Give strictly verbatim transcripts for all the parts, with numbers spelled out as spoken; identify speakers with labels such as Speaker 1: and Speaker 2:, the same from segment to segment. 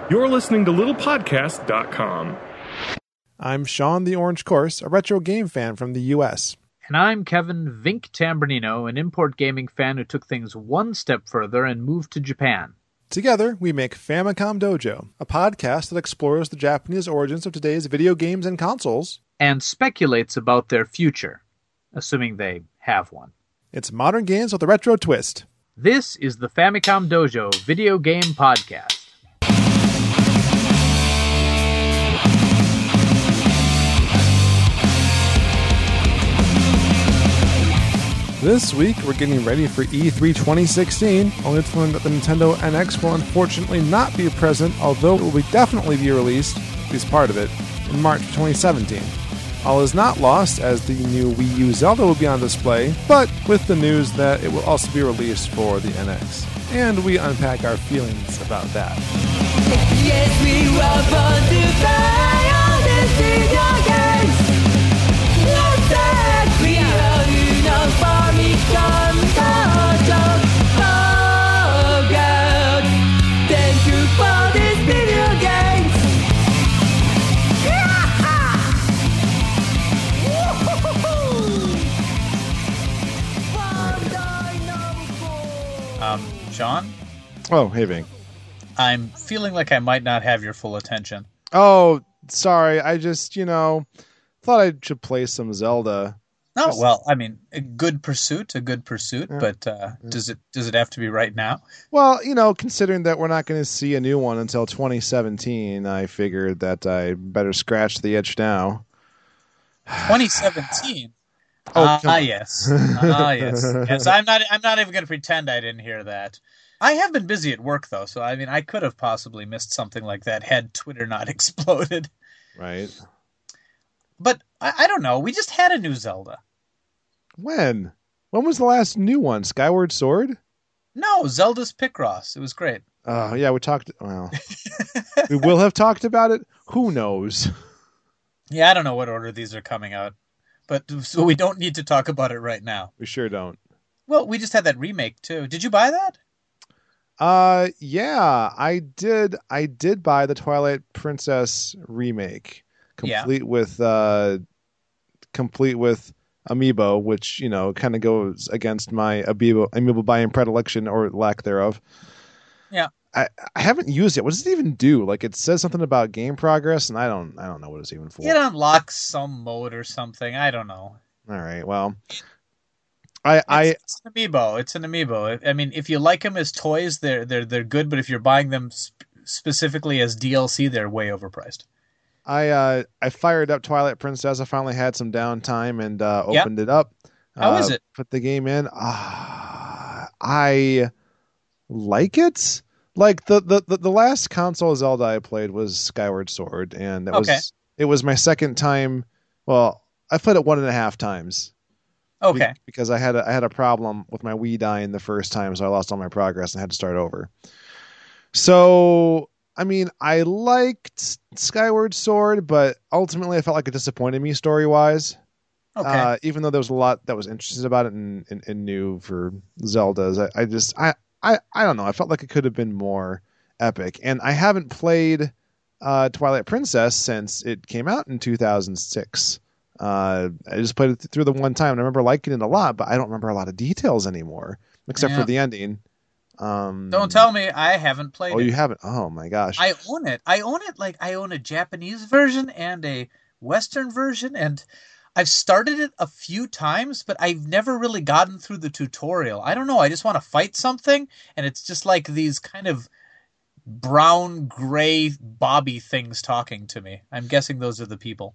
Speaker 1: You're listening to little podcast dot com.
Speaker 2: I'm Sean the Orange Course, a retro game fan from the U S.
Speaker 3: And I'm Kevin Vink Tambernino, an import gaming fan who took things one step further and moved to Japan.
Speaker 2: Together, we make Famicom Dojo, a podcast that explores the Japanese origins of today's video games and consoles.
Speaker 3: And speculates about their future, assuming they have one.
Speaker 2: It's modern games with a retro twist.
Speaker 3: This is the Famicom Dojo Video Game Podcast.
Speaker 2: This week, we're getting ready for E three twenty sixteen, only to learn that the Nintendo N X will unfortunately not be present, although it will be definitely be released, at least part of it, in March twenty seventeen. All is not lost, as the new Wii U Zelda will be on display, but with the news that it will also be released for the N X. And we unpack our feelings about that.
Speaker 4: Yes, we were born to play all these video games. Let's say we are Uno Famicom Dojo. Oh God, thank you for these video games.
Speaker 3: Um, Sean?
Speaker 2: Oh, hey, Ving.
Speaker 3: I'm feeling like I might not have your full attention.
Speaker 2: Oh, sorry. I just, you know, thought I should play some Zelda.
Speaker 3: Oh,
Speaker 2: Just-
Speaker 3: well, I mean, a good pursuit, a good pursuit,
Speaker 2: Yeah.
Speaker 3: but uh,
Speaker 2: Yeah.
Speaker 3: does it does it have to be right now?
Speaker 2: Well, you know, considering that we're not going to see a new one until twenty seventeen, I figured that I better scratch the itch now.
Speaker 3: twenty seventeen.
Speaker 2: Oh,
Speaker 3: Ah,
Speaker 2: come on.
Speaker 3: yes. Ah, yes. Yes, I'm not I'm not even going to pretend I didn't hear that. I have been busy at work, though, so I mean, I could have possibly missed something like that had Twitter not exploded.
Speaker 2: Right.
Speaker 3: But I, I don't know. We just had a new Zelda.
Speaker 2: When? When was the last new one? Skyward Sword?
Speaker 3: No, Zelda's Picross. It was great.
Speaker 2: Oh, yeah, we talked. Well, we will have talked about it. Who knows?
Speaker 3: Yeah, I don't know what order these are coming out, but so we don't need to talk about it right now.
Speaker 2: We sure don't.
Speaker 3: Well, we just had that remake too. Did you buy that?
Speaker 2: Uh, yeah, I did. I did buy the Twilight Princess remake,
Speaker 3: Yeah.
Speaker 2: complete with uh, complete with Amiibo, which, you know, kind of goes against my Amiibo Amiibo buying predilection or lack thereof.
Speaker 3: Yeah.
Speaker 2: I, I haven't used it. What does it even do? Like, it says something about game progress, and I don't I don't know what it's even for.
Speaker 3: It unlocks some mode or something. I don't know.
Speaker 2: All right. Well, I I
Speaker 3: It's, it's an amiibo. It's an amiibo. I mean, if you like them as toys, they're they're they're good. But if you're buying them sp- specifically as D L C, they're way overpriced.
Speaker 2: I uh I fired up Twilight Princess. I finally had some downtime and uh,
Speaker 3: Yep.
Speaker 2: opened it up.
Speaker 3: How
Speaker 2: uh,
Speaker 3: is it?
Speaker 2: Put the game in. Ah, I like it. Like the, the, the, the last console Zelda I played was Skyward Sword, and it
Speaker 3: Okay.
Speaker 2: was it was my second time. Well, I played it one and a half times. Be-
Speaker 3: Okay.
Speaker 2: because I had a, I had a problem with my Wii dying the first time, so I lost all my progress and had to start over. So, I mean, I liked Skyward Sword, but ultimately I felt like it disappointed me story-wise.
Speaker 3: Okay.
Speaker 2: Uh, even though there was a lot that was interesting about it and, and, and new for Zeldas, I, I just I, I I don't know. I felt like it could have been more epic. And I haven't played uh, Twilight Princess since it came out in two thousand six. Uh, I just played it through the one time, and I remember liking it a lot, but I don't remember a lot of details anymore, except
Speaker 3: Yeah.
Speaker 2: for the ending. Um,
Speaker 3: Don't tell me I haven't played
Speaker 2: Oh,
Speaker 3: it.
Speaker 2: you haven't? Oh my gosh!
Speaker 3: I own it. I own it like I own a Japanese version and a Western version, and I've started it a few times, but I've never really gotten through the tutorial. I don't know. I just want to fight something, and it's just like these kind of brown, gray, bobby things talking to me. I'm guessing those are the people.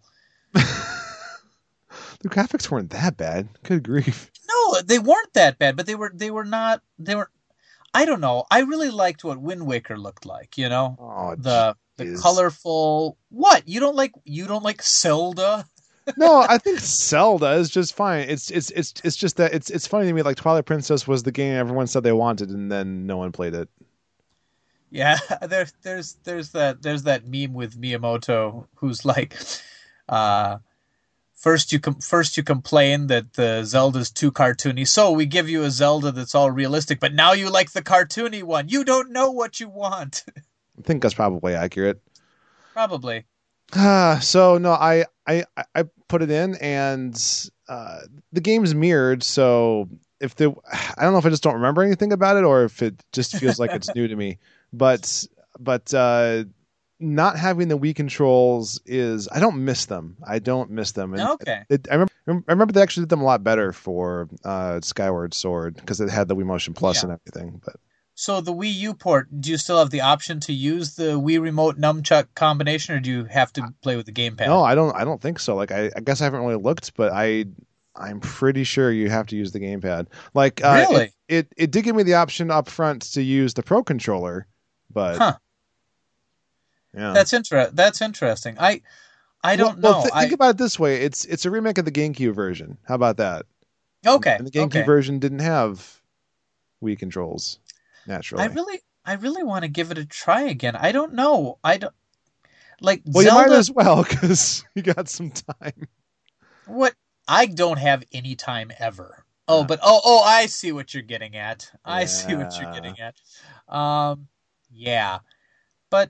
Speaker 2: The graphics weren't that bad. Good grief!
Speaker 3: No, they weren't that bad, but they were. They were not. They were. I don't know. I really liked what Wind Waker looked like. You know,
Speaker 2: Oh,
Speaker 3: the the
Speaker 2: jeez.
Speaker 3: colorful. What you don't like? You don't like Zelda?
Speaker 2: No, I think Zelda is just fine. It's it's it's it's just that it's it's funny to me. Like Twilight Princess was the game everyone said they wanted, and then no one played it.
Speaker 3: Yeah, there, there's there's that there's that meme with Miyamoto who's like, uh, first you com- first you complain that the Zelda's too cartoony, so we give you a Zelda that's all realistic, but now you like the cartoony one. You don't know what you want.
Speaker 2: think that's probably accurate.
Speaker 3: Probably.
Speaker 2: Uh, so no, I, I I put it in, and uh, the game's mirrored. So if the I don't know if I just don't remember anything about it, or if it just feels like it's new to me. But but uh, not having the Wii controls is I don't miss them. I don't miss them. And
Speaker 3: Okay.
Speaker 2: It, I remember I remember they actually did them a lot better for uh, Skyward Sword because it had the Wii Motion Plus
Speaker 3: Yeah.
Speaker 2: and everything. But
Speaker 3: So the Wii U port, do you still have the option to use the Wii Remote nunchuck combination, or do you have to play with the gamepad?
Speaker 2: no, I don't. I don't think so. Like I, I guess I haven't really looked, but I, I'm pretty sure you have to use the gamepad. Like uh,
Speaker 3: Really?
Speaker 2: it, it, it did give me the option up front to use the Pro controller, but
Speaker 3: Huh.
Speaker 2: yeah,
Speaker 3: That's inter- That's interesting. I I don't
Speaker 2: well,
Speaker 3: know.
Speaker 2: Well, th-
Speaker 3: I,
Speaker 2: think about it this way: it's it's a remake of the GameCube version. How about that?
Speaker 3: okay.
Speaker 2: And the GameCube
Speaker 3: okay.
Speaker 2: version didn't have Wii controls naturally.
Speaker 3: I really, I really want to give it a try again. I don't know. I don't like
Speaker 2: well,
Speaker 3: Zelda.
Speaker 2: you might as well because you got some time.
Speaker 3: What? I don't have any time ever. Oh,
Speaker 2: Uh.
Speaker 3: but oh, oh, I see what you're getting at. I see what you're
Speaker 2: Yeah.
Speaker 3: getting at. Um, yeah, but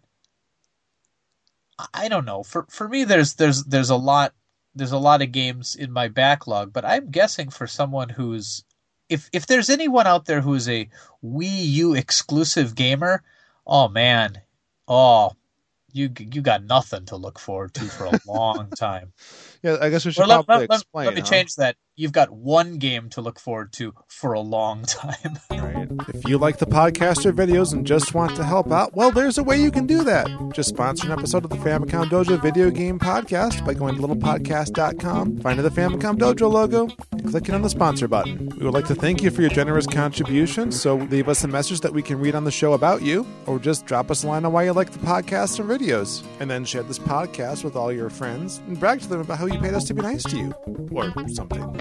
Speaker 3: I- I don't know. For for me, there's there's there's a lot there's a lot of games in my backlog. But I'm guessing for someone who's if if there's anyone out there who's a Wii U exclusive gamer, oh man, oh you you got nothing to look forward to for a long time.
Speaker 2: Yeah, I guess we should
Speaker 3: Or let,
Speaker 2: probably
Speaker 3: let- let-
Speaker 2: explain.
Speaker 3: let me
Speaker 2: huh?
Speaker 3: change that. You've got one game to look forward to for a long time.
Speaker 2: Right. If you like the podcast or videos and just want to help out, well, there's a way you can do that. Just sponsor an episode of the Famicom Dojo video game podcast by going to little podcast dot com, finding the Famicom Dojo logo, and clicking on the sponsor button. We would like to thank you for your generous contributions, so leave us a message that we can read on the show about you, or just drop us a line on why you like the podcast and videos, and then share this podcast with all your friends and brag to them about how you paid us to be nice to you, or something.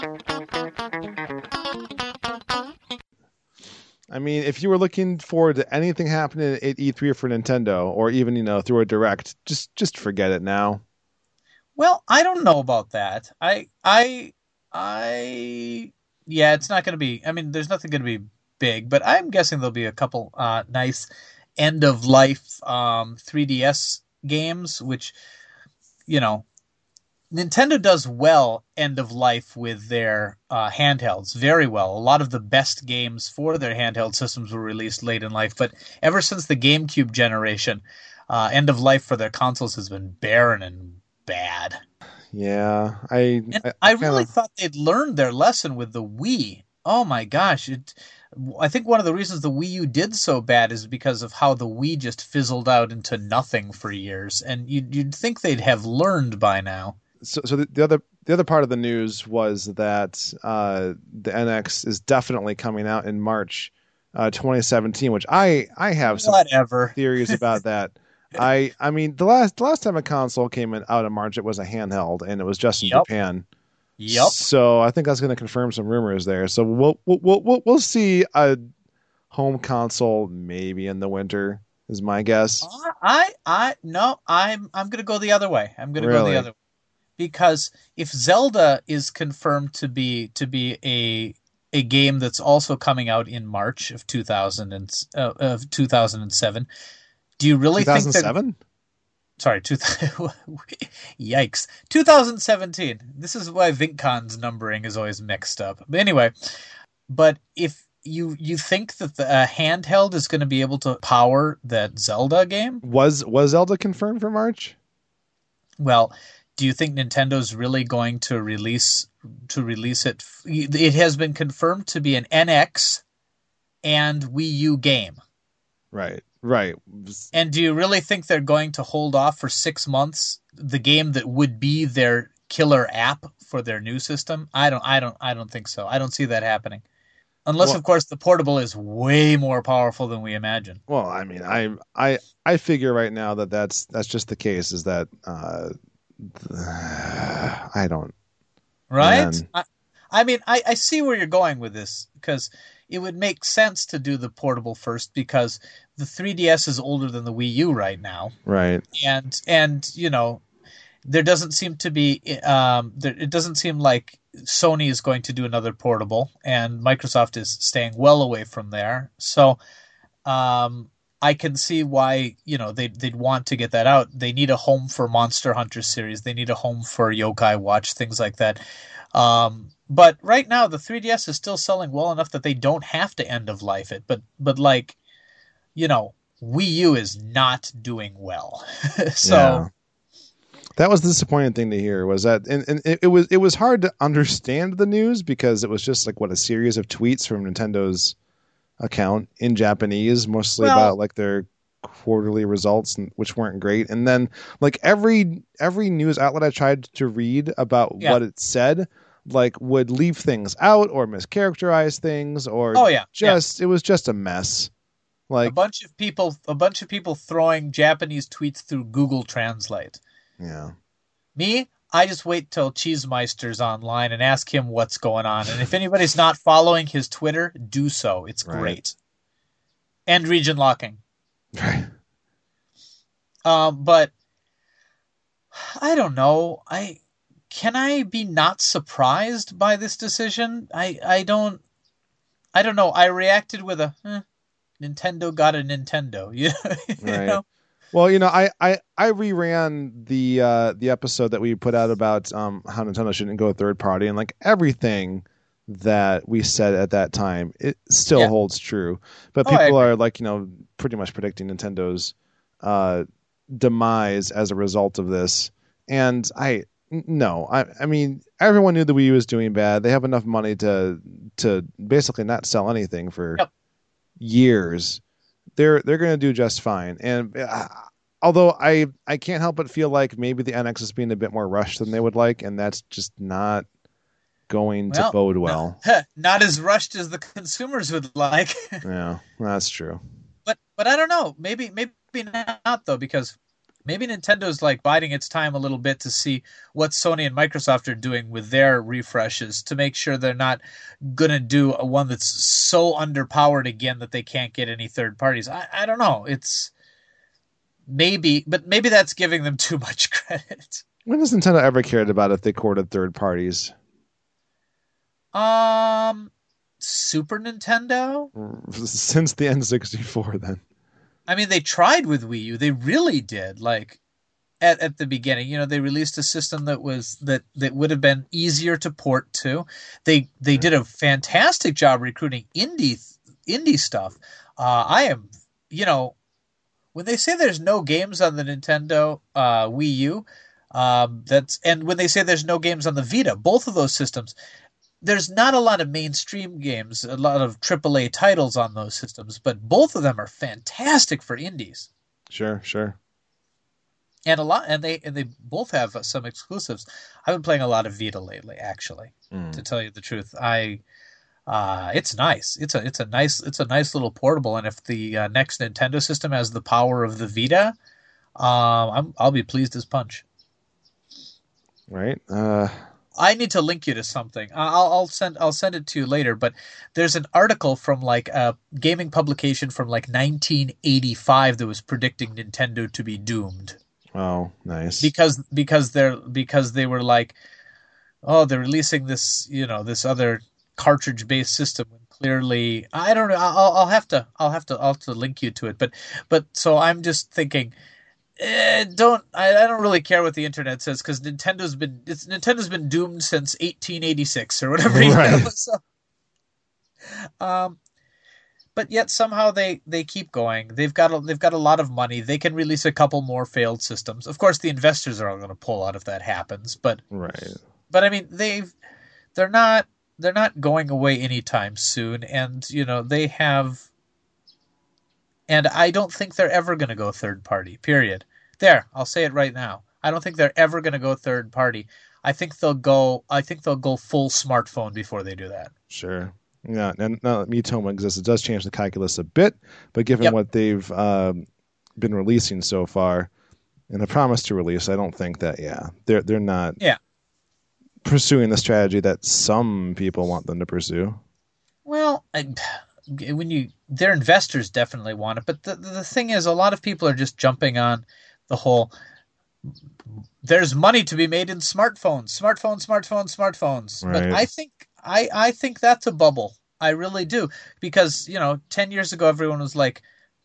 Speaker 2: I mean, if you were looking forward to anything happening at E three for Nintendo, or even, you know, through a direct, just just forget it now.
Speaker 3: Well, I don't know about that. I, I, I, yeah, it's not going to be. I mean, there's nothing going to be big, but I'm guessing there'll be a couple uh, nice end of life um, three D S games, which, you know, Nintendo does well end of life with their uh, handhelds very well. A lot of the best games for their handheld systems were released late in life, but ever since the GameCube generation, uh, end of life for their consoles has been barren and bad.
Speaker 2: Yeah, I
Speaker 3: And
Speaker 2: I,
Speaker 3: I,
Speaker 2: kinda-
Speaker 3: really thought they'd learned their lesson with the Wii. Oh my gosh! It, I think one of the reasons the Wii U did so bad is because of how the Wii just fizzled out into nothing for years, and you'd, you'd think they'd have learned by now.
Speaker 2: so so the, the other the other part of the news was that uh, the N X is definitely coming out in March uh, twenty seventeen, which I I have some
Speaker 3: Whatever.
Speaker 2: theories about that. I I mean the last the last time a console came in, out in March, it was a handheld, and it was just in
Speaker 3: Yep.
Speaker 2: Japan.
Speaker 3: Yep.
Speaker 2: So I think that's going to confirm some rumors there. So we'll we'll we'll we'll see a home console maybe in the winter is my guess.
Speaker 3: I I no, I'm I'm gonna go the other way. I'm gonna go
Speaker 2: Really?
Speaker 3: the other way. Because if Zelda is confirmed to be to be a a game that's also coming out in March of two thousand and uh, of two thousand seven, do you really think that
Speaker 2: two thousand seven?
Speaker 3: sorry, two, yikes, two thousand seventeen. This is why VincCon's numbering is always mixed up. But anyway, but if you you think that the uh, handheld is going to be able to power that Zelda game,
Speaker 2: Was was Zelda confirmed for March?
Speaker 3: well, do you think Nintendo's really going to release to release it? It has been confirmed to be an N X and Wii U game.
Speaker 2: Right, right.
Speaker 3: And do you really think they're going to hold off for six months the game that would be their killer app for their new system? I don't I don't I don't think so. I don't see that happening. Unless
Speaker 2: Well-
Speaker 3: of course the portable is way more powerful than we imagine.
Speaker 2: Well, I mean, I I I figure right now that that's that's just the case. Is that uh, I don't.
Speaker 3: Right?
Speaker 2: Man.
Speaker 3: I, I mean, I, I see where you're going with this because it would make sense to do the portable first because the three D S is older than the Wii U right now.
Speaker 2: Right.
Speaker 3: And, and you know, there doesn't seem to be, um, there, it doesn't seem like Sony is going to do another portable and Microsoft is staying well away from there. So, um, I can see why, you know, they'd, they'd want to get that out. They need a home for Monster Hunter series. They need a home for Yokai Watch, things like that. Um, but right now, the three D S is still selling well enough that they don't have to end of life it. But, but like, you know, Wii U is not doing well. so...
Speaker 2: Yeah. That was the disappointing thing to hear was that, and, and it, it was it was hard to understand the news because it was just like what a series of tweets from Nintendo's account in Japanese, mostly
Speaker 3: Well-
Speaker 2: about like their quarterly results, and, which weren't great. And then like every every news outlet I tried to read about
Speaker 3: Yeah.
Speaker 2: what it said, like would leave things out or mischaracterize things, or
Speaker 3: Oh, yeah,
Speaker 2: just it was just a mess.
Speaker 3: a
Speaker 2: Like
Speaker 3: bunch of people, a bunch of people throwing Japanese tweets through Google Translate.
Speaker 2: yeah.
Speaker 3: Me, I just wait till Cheesemeister's online and ask him what's going on. And if anybody's not following his Twitter, do so. It's
Speaker 2: Right.
Speaker 3: great. And region locking.
Speaker 2: Right.
Speaker 3: Um, but I don't know. I can I be not surprised by this decision? I I don't. I don't know. I reacted with a eh, Nintendo got a Nintendo. You, you
Speaker 2: Right.
Speaker 3: know.
Speaker 2: Well, you know, I, I, I reran the uh, the episode that we put out about um, how Nintendo shouldn't go third party, and like everything that we said at that time, it still
Speaker 3: Yeah.
Speaker 2: holds true. But
Speaker 3: Oh, I
Speaker 2: people
Speaker 3: agree.
Speaker 2: are like, you know, pretty much predicting Nintendo's uh, demise as a result of this. And I n- no, I I mean, everyone knew the Wii U was doing bad. They have enough money to to basically not sell anything for
Speaker 3: Yep.
Speaker 2: years. They're they're going to do just fine. And uh, although I I can't help but feel like maybe the N X is being a bit more rushed than they would like, and that's just not going
Speaker 3: Well,
Speaker 2: to bode well.
Speaker 3: Not as rushed as the consumers would like.
Speaker 2: Yeah, that's true.
Speaker 3: But but I don't know. Maybe maybe not though, because maybe Nintendo's like biding its time a little bit to see what Sony and Microsoft are doing with their refreshes to make sure they're not gonna do a one that's so underpowered again that they can't get any third parties. I, I don't know. It's maybe, but maybe that's giving them too much credit.
Speaker 2: When has Nintendo ever cared about if they courted third parties?
Speaker 3: Um, Super Nintendo.
Speaker 2: Since the N sixty-four, then.
Speaker 3: I mean, they tried with Wii U. They really did. Like at at the beginning, you know, they released a system that was that that would have been easier to port to. They they did a fantastic job recruiting indie indie stuff. Uh, I am, you know, when they say there's no games on the Nintendo uh, Wii U, um, that's and when they say there's no games on the Vita, both of those systems. There's not a lot of mainstream games, a lot of triple A titles on those systems, but both of them are fantastic for indies,
Speaker 2: Sure, sure.
Speaker 3: and a lot, and they and they both have uh, some exclusives. I've been playing a lot of Vita lately, actually,
Speaker 2: Mm.
Speaker 3: to tell you the truth. I, uh, it's nice. It's a it's a nice it's a nice little portable, and if the uh, next Nintendo system has the power of the Vita, um, I'm, I'll be pleased as punch.
Speaker 2: Right. Uh,
Speaker 3: I need to link you to something. I'll, I'll send I'll send it to you later. But there's an article from like a gaming publication from like nineteen eighty-five that was predicting Nintendo to be doomed
Speaker 2: oh, nice.
Speaker 3: because because they're because they were like, oh, they're releasing this you know this other cartridge based system. When clearly, I don't know. I'll I'll have to I'll have to I'll have to link you to it. But but so I'm just thinking. Eh, don't I, I don't really care what the internet says because Nintendo's been it's Nintendo's been doomed since eighteen eighty-six or whatever. You
Speaker 2: Right.
Speaker 3: know? So, um, but yet somehow they, they keep going. They've got a, they've got a lot of money. They can release a couple more failed systems. Of course, the investors are all going to pull out if that happens. But
Speaker 2: Right.
Speaker 3: but I mean they've they're not they're not going away anytime soon. And you know they have. And I don't think they're ever going to go third party, period. There, I'll say it right now. I don't think they're ever going to go third party. I think they'll go I think they'll go full smartphone before they do that.
Speaker 2: Sure. Yeah. And now that Miitomo exists, it does change the calculus a bit. But given
Speaker 3: Yep.
Speaker 2: what they've um, been releasing so far, and the promise to release, I don't think that. Yeah, they're they're not.
Speaker 3: Yeah.
Speaker 2: Pursuing the strategy that some people want them to pursue.
Speaker 3: Well, I, when you their investors definitely want it, but the the thing is a lot of people are just jumping on the whole there's money to be made in smartphones, smartphones, smartphones, smartphones. But
Speaker 2: Right.
Speaker 3: I think I, I think that's a bubble. I really do. Because, you know, ten years ago everyone was like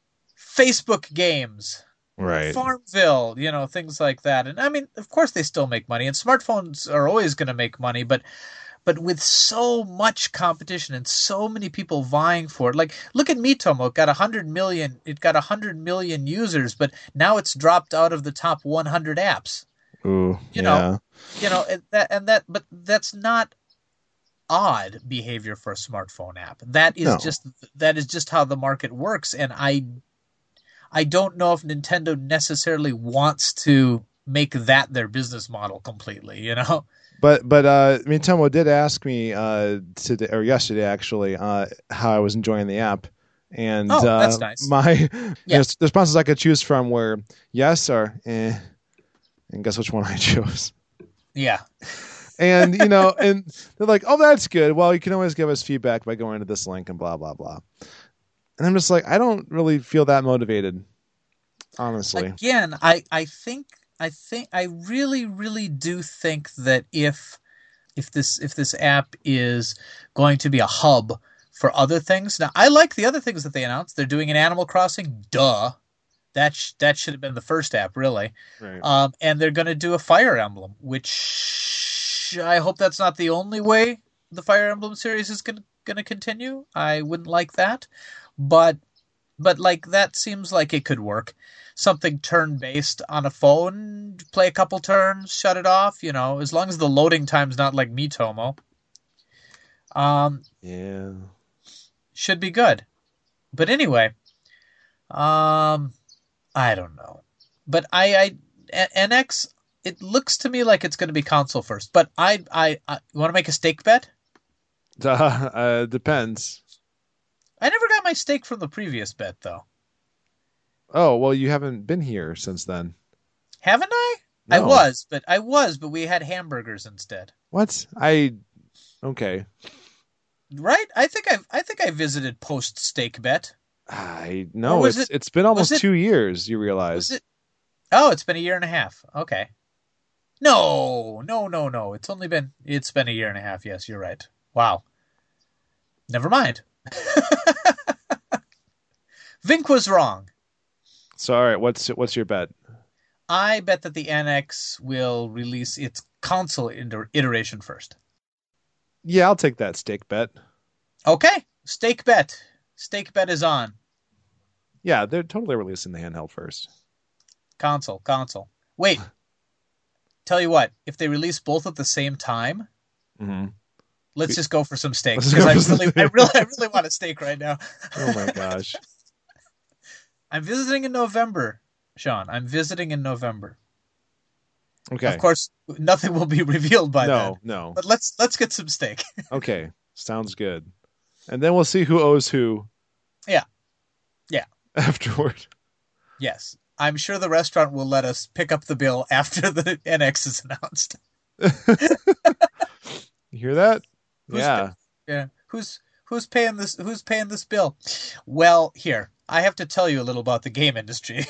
Speaker 3: Facebook games,
Speaker 2: Right.
Speaker 3: Farmville, you know, things like that. And I mean, of course they still make money, and smartphones are always going to make money, but but with so much competition and so many people vying for it. Like, look at Miitomo, it got one hundred million, it got one hundred million users, but now it's dropped out of the top one hundred apps.
Speaker 2: Ooh,
Speaker 3: You
Speaker 2: yeah.
Speaker 3: know, you know, and that and that but that's not odd behavior for a smartphone app. That is
Speaker 2: No.
Speaker 3: just that is just how the market works, and I I don't know if Nintendo necessarily wants to make that their business model completely, you know?
Speaker 2: But but uh, I mean, Tomo did ask me uh, today or yesterday actually uh, how I was enjoying the app, and
Speaker 3: Oh,
Speaker 2: uh,
Speaker 3: that's nice.
Speaker 2: my
Speaker 3: Yeah.
Speaker 2: there's the responses I could choose from were yes or eh, and guess which one I chose.
Speaker 3: Yeah.
Speaker 2: And you know, and they're like, "Oh, that's good. Well, you can always give us feedback by going to this link and blah blah blah." And I'm just like, I don't really feel that motivated, honestly.
Speaker 3: Again, I, I think I think I really really do think that if if this if this app is going to be a hub for other things. Now, I like the other things that they announced. They're doing an Animal Crossing, duh. That sh- that should have been the first app, really.
Speaker 2: Right.
Speaker 3: Um, and they're going to do a Fire Emblem, which I hope that's not the only way the Fire Emblem series is going to continue. I wouldn't like that, but but like that seems like it could work. Something turn-based on a phone, play a couple turns, shut it off. You know, as long as the loading time's not like Miitomo, um,
Speaker 2: Yeah.
Speaker 3: should be good. But anyway, um, I don't know. But I, I N X, it looks to me like it's going to be console first. But I, I, I you want to make a stake bet?
Speaker 2: Uh, uh, depends.
Speaker 3: I never got my stake from the previous bet, though.
Speaker 2: Oh well, you haven't been here since then.
Speaker 3: Haven't I? I
Speaker 2: No.
Speaker 3: was, but I was, but we had hamburgers instead.
Speaker 2: What? I okay.
Speaker 3: Right? I think I, I think I visited post stake bet.
Speaker 2: I
Speaker 3: Or
Speaker 2: no.
Speaker 3: was
Speaker 2: It's
Speaker 3: it-
Speaker 2: it's been almost
Speaker 3: was it-
Speaker 2: two years. You realize?
Speaker 3: Was it? Oh, it's been a year and a half. Okay. No, no, no, no. It's only been it's been a year and a half. Yes, you're right. Wow. Never mind. Vink was wrong.
Speaker 2: So all right. What's what's your bet?
Speaker 3: I bet that the N X will release its console iter- iteration first.
Speaker 2: Yeah, I'll take that stake bet.
Speaker 3: Okay, stake bet. Stake bet is on.
Speaker 2: Yeah, they're totally releasing the handheld first.
Speaker 3: Console, console. Wait. Tell you what, if they release both at the same time,
Speaker 2: Mm-hmm.
Speaker 3: let's just go for some steak
Speaker 2: Let's
Speaker 3: because
Speaker 2: go
Speaker 3: I
Speaker 2: for some
Speaker 3: really, I
Speaker 2: steak.
Speaker 3: really, I really want a steak right now.
Speaker 2: Oh my gosh.
Speaker 3: I'm visiting in November, Sean. I'm visiting in November.
Speaker 2: Okay.
Speaker 3: Of course, nothing will be revealed by
Speaker 2: no,
Speaker 3: then.
Speaker 2: no.
Speaker 3: But let's let's get some steak.
Speaker 2: Okay, sounds good. And then we'll see who owes who.
Speaker 3: Yeah. Yeah.
Speaker 2: Afterward.
Speaker 3: Yes, I'm sure the restaurant will let us pick up the bill after the N X is announced.
Speaker 2: You hear that?
Speaker 3: Who's
Speaker 2: Yeah.
Speaker 3: Yeah. Who's who's paying this? Who's paying this bill? Well, here I have to tell you a little about the game industry.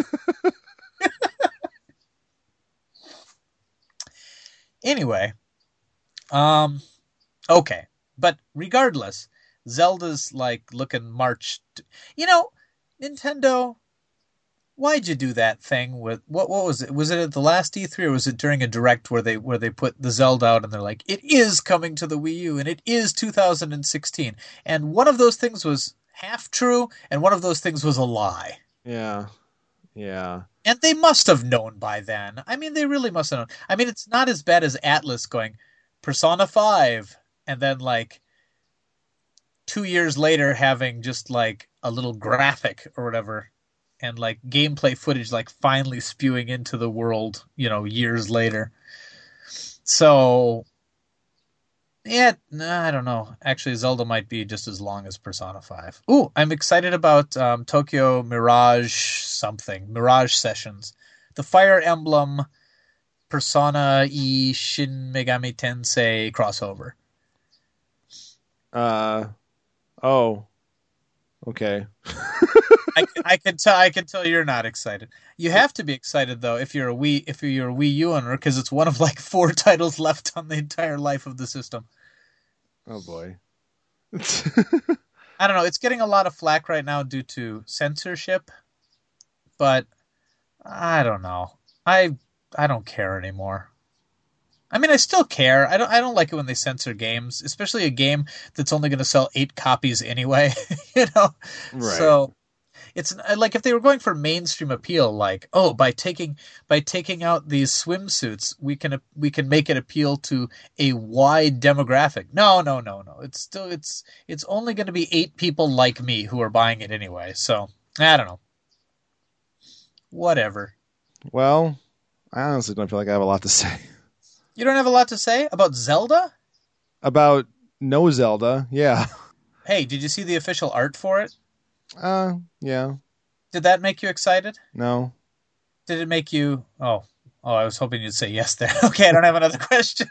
Speaker 3: Anyway, um, okay, but regardless, Zelda's like looking March. T- you know, Nintendo. Why'd you do that thing with what? What was it? Was it at the last E three or was it during a direct where they where they put the Zelda out and they're like, it is coming to the Wii U and it is two thousand sixteen, and one of those things was half true and one of those things was a lie.
Speaker 2: Yeah. Yeah.
Speaker 3: And they must have known by then. I mean, they really must have known. I mean, it's not as bad as Atlas going Persona five and then like two years later having just like a little graphic or whatever and like gameplay footage like finally spewing into the world, you know, years later. So yeah, no, I don't know. Actually, Zelda might be just as long as Persona five. Ooh, I'm excited about um, Tokyo Mirage something. Mirage Sessions. The Fire Emblem Persona E Shin Megami Tensei crossover.
Speaker 2: Uh oh. Okay.
Speaker 3: I, I can tell. I can tell you're not excited. You have to be excited though if you're a Wii if you're a Wii U owner because it's one of like four titles left on the entire life of the system.
Speaker 2: Oh boy.
Speaker 3: I don't know. It's getting a lot of flack right now due to censorship. but I don't know. I I don't care anymore. I mean, I still care. I don't. I don't like it when they censor games, especially a game that's only going to sell eight copies anyway. you know,
Speaker 2: Right.
Speaker 3: so it's like if they were going for mainstream appeal, like oh, by taking by taking out these swimsuits, we can we can make it appeal to a wide demographic. No, no, no, no. It's still it's it's only going to be eight people like me who are buying it anyway. So I don't know. Whatever.
Speaker 2: Well, I honestly don't feel like I have a lot to say
Speaker 3: You don't have a lot to say about Zelda?
Speaker 2: about no Zelda. Yeah.
Speaker 3: Hey, did you see the official art for it?
Speaker 2: Uh, yeah.
Speaker 3: Did that make you excited?
Speaker 2: No.
Speaker 3: Did it make you... Oh, oh, I was hoping you'd say yes there. Okay, I don't have another question.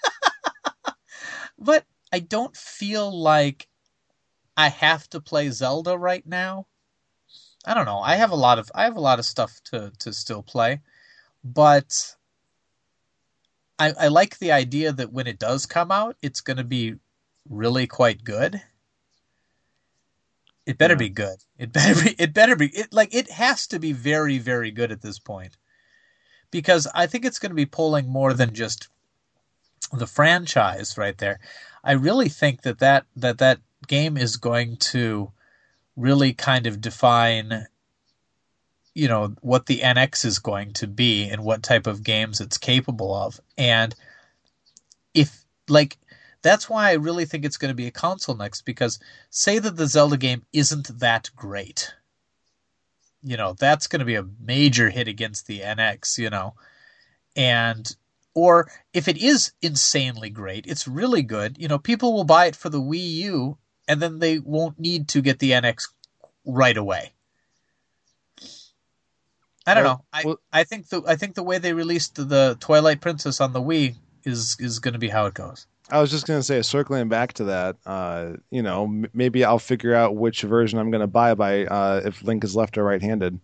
Speaker 3: But I don't feel like I have to play Zelda right now. I don't know. I have a lot of I have a lot of stuff to, to still play. But I, I like the idea that when it does come out, it's going to be really quite good. It better
Speaker 2: Yeah.
Speaker 3: be good. It better be. It better be. It like it has to be very, very good at this point, because I think it's going to be pulling more than just the franchise right there. I really think that that that that game is going to really kind of define, you know, what the N X is going to be and what type of games it's capable of. And if, like, that's why I really think it's going to be a console next, because say that the Zelda game isn't that great. You know, that's going to be a major hit against the N X, you know. And, or if it is insanely great, it's really good, you know, people will buy it for the Wii U and then they won't need to get the N X right away. I don't
Speaker 2: Well,
Speaker 3: know. I,
Speaker 2: well-
Speaker 3: I think the I think the way they released the Twilight Princess on the Wii is is going to be how it goes.
Speaker 2: I was just going to say, circling back to that, uh, you know, m- maybe I'll figure out which version I'm going to buy by uh, if Link is left or right-handed.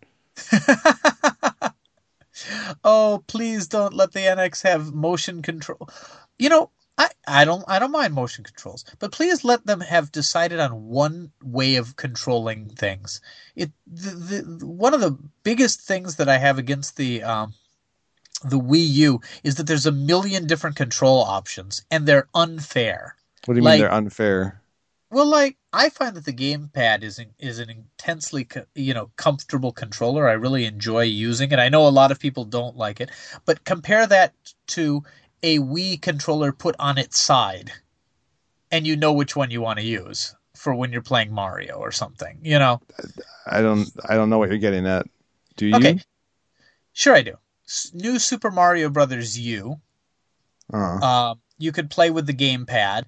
Speaker 3: Oh, please don't let the N X have motion control. You know, I, I don't I don't mind motion controls, but please let them have decided on one way of controlling things. It the, the one of the biggest things that I have against the um, the Wii U is that there's a million different control options and they're unfair.
Speaker 2: What do you
Speaker 3: Like-
Speaker 2: mean they're unfair?
Speaker 3: Well, like, I find that the gamepad is an, is an intensely, co- you know, comfortable controller. I really enjoy using it. I know a lot of people don't like it, but compare that to a Wii controller put on its side, and you know which one you want to use for when you're playing Mario or something, you know?
Speaker 2: I don't. I don't know what you're getting at. Do you?
Speaker 3: Okay, sure I do. S- New Super Mario Brothers U,
Speaker 2: Uh,
Speaker 3: um, you could play with the gamepad,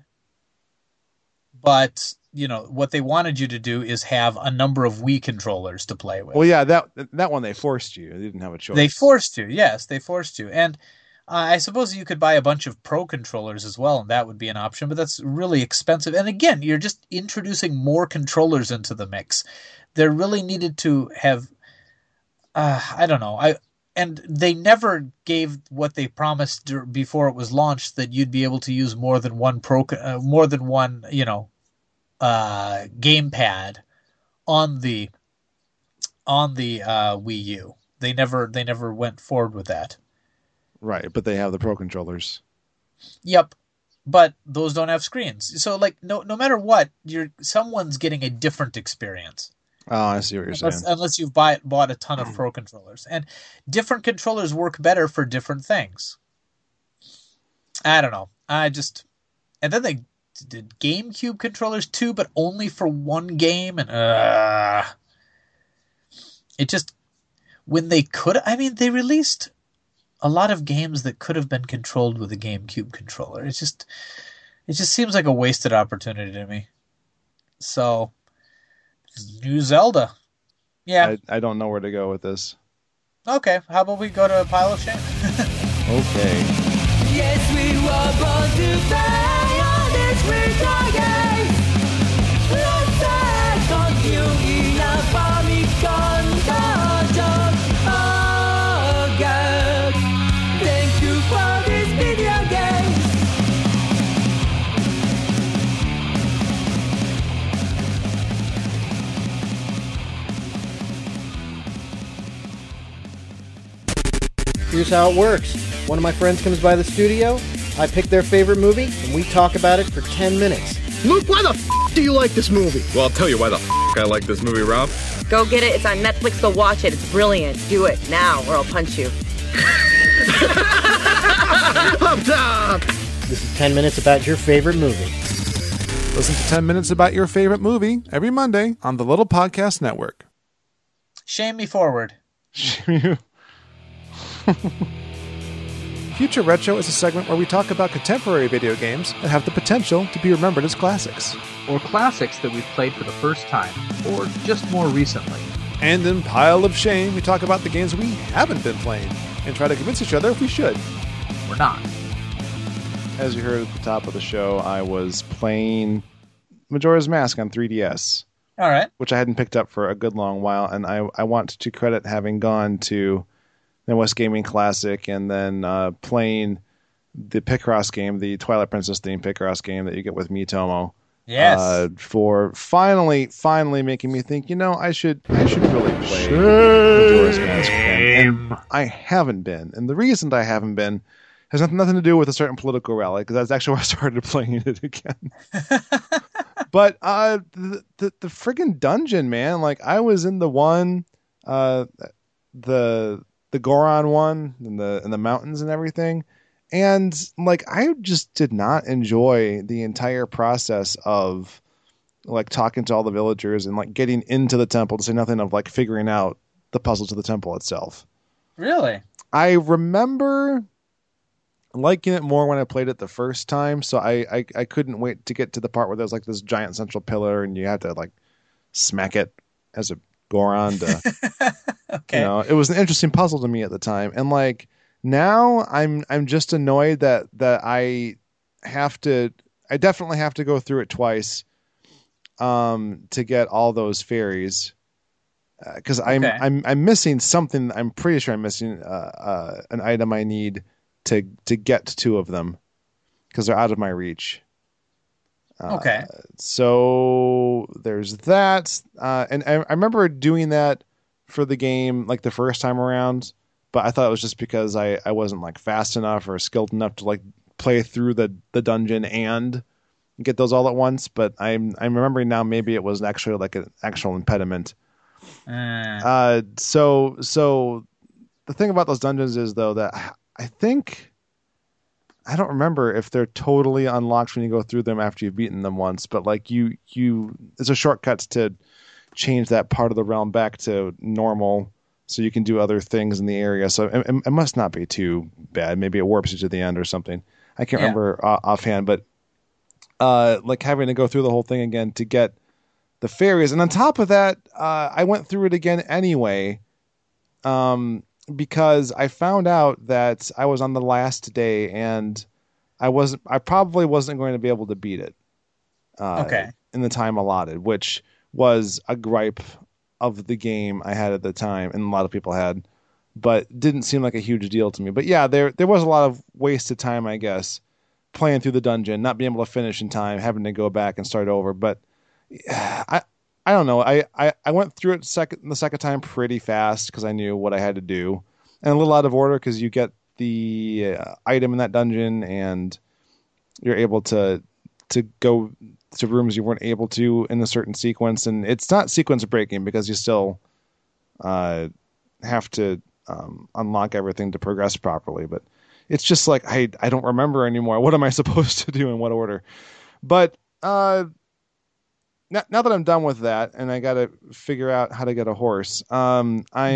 Speaker 3: but you know what they wanted you to do is have a number of Wii controllers to play with.
Speaker 2: well, yeah, that that one they forced you. They didn't have a choice.
Speaker 3: They forced you, yes, they forced you, and uh, I suppose you could buy a bunch of Pro controllers as well, and that would be an option. But that's really expensive. And again, you're just introducing more controllers into the mix. There really needed to have, uh, I don't know, I. And they never gave what they promised dur- before it was launched, that you'd be able to use more than one pro, uh, more than one, you know, uh, gamepad on the on the uh, Wii U. They never they never went forward with that.
Speaker 2: Right, but they have the Pro controllers.
Speaker 3: Yep, but those don't have screens. So like no no matter what, you're someone's getting a different experience.
Speaker 2: Oh, I see what you're saying.
Speaker 3: Unless, unless you've buy, bought a ton of Pro controllers. And different controllers work better for different things. I don't know. I just... And then they did GameCube controllers too, but only for one game. And uh, it just... When they could... I mean, they released a lot of games that could have been controlled with a GameCube controller. It just... It just seems like a wasted opportunity to me. So... New Zelda. Yeah.
Speaker 2: I, I don't know where to go with this.
Speaker 3: Okay. How about we go to a pile of shame?
Speaker 2: Okay.
Speaker 4: Yes, we were born to play on this winter game. Let's say continue in a Famicom dojo. Oh, God. Thank you for this video game.
Speaker 5: Here's how it works. One of my friends comes by the studio, I pick their favorite movie, and we talk about it for ten minutes.
Speaker 6: Luke, why the f*** do you like this movie?
Speaker 1: Well, I'll tell you why the f*** I like this movie, Rob.
Speaker 7: Go get it. It's on Netflix. Go watch it. It's brilliant. Do it now or I'll punch you.
Speaker 6: Up top!
Speaker 5: This is ten minutes about your favorite movie.
Speaker 2: Listen to ten minutes about your favorite movie every Monday on the Little Podcast Network.
Speaker 3: Shame me forward.
Speaker 2: Future Retro is a segment where we talk about contemporary video games that have the potential to be remembered as classics.
Speaker 8: Or classics that we've played for the first time, or just more recently.
Speaker 2: And in Pile of Shame, we talk about the games we haven't been playing and try to convince each other if we should.
Speaker 8: We're not.
Speaker 9: As you heard at the top of the show, I was playing Majora's Mask on three D S.
Speaker 3: All right.
Speaker 9: Which I hadn't picked up for a good long while, and I, I want to credit having gone to the West Gaming Classic and then uh, playing the Picross game, the Twilight Princess themed Picross game that you get with Miitomo.
Speaker 3: Yes.
Speaker 9: Uh, for finally, finally making me think, you know, I should, I should really play Majora's Mask again. And I haven't been, and the reason I haven't been has nothing, nothing to do with a certain political rally, because that's actually where I started playing it again. But uh, the, the the friggin' dungeon, man! Like I was in the one, uh, the the Goron one, in the in the mountains and everything. And like, I just did not enjoy the entire process of like talking to all the villagers and like getting into the temple, to say nothing of like figuring out the puzzles of the temple itself.
Speaker 3: Really?
Speaker 9: I remember liking it more when I played it the first time. So I, I, I couldn't wait to get to the part where there's like this giant central pillar and you had to like smack it as a Goron to,
Speaker 3: okay.
Speaker 9: You know, it was an interesting puzzle to me at the time. And like, now I'm I'm just annoyed that that I have to I definitely have to go through it twice um to get all those fairies, because uh, I'm
Speaker 3: okay.
Speaker 9: I'm I'm missing something. I'm pretty sure I'm missing uh, uh, an item I need to to get two of them because they're out of my reach. Uh,
Speaker 3: okay.
Speaker 9: So there's that, uh, and I, I remember doing that for the game like the first time around. But I thought it was just because I, I wasn't like fast enough or skilled enough to like play through the, the dungeon and get those all at once. But I'm I'm remembering now maybe it was actually like an actual impediment.
Speaker 3: Mm.
Speaker 9: Uh, so so the thing about those dungeons is though that I think I don't remember if they're totally unlocked when you go through them after you've beaten them once. But like you you there's a shortcut to change that part of the realm back to normal, so you can do other things in the area. So it, it must not be too bad. Maybe it warps you to the end or something. I can't
Speaker 3: yeah.
Speaker 9: remember uh, offhand, but uh, like having to go through the whole thing again to get the fairies. And on top of that, uh, I went through it again anyway, um, because I found out that I was on the last day and I wasn't, I probably wasn't going to be able to beat it uh,
Speaker 3: okay.
Speaker 9: in the time allotted, which was a gripe of the game I had at the time, and a lot of people had, but didn't seem like a huge deal to me. But yeah, there there was a lot of wasted time, I guess, playing through the dungeon, not being able to finish in time, having to go back and start over. But I I don't know. I, I, I went through it second the second time pretty fast because I knew what I had to do, and a little out of order because you get the uh, item in that dungeon and you're able to to go to rooms you weren't able to in a certain sequence, and it's not sequence breaking because you still uh, have to um, unlock everything to progress properly. But it's just like I I don't remember anymore. What am I supposed to do in what order? But uh, now, now that I'm done with that, and I got to figure out how to get a horse, um, I'm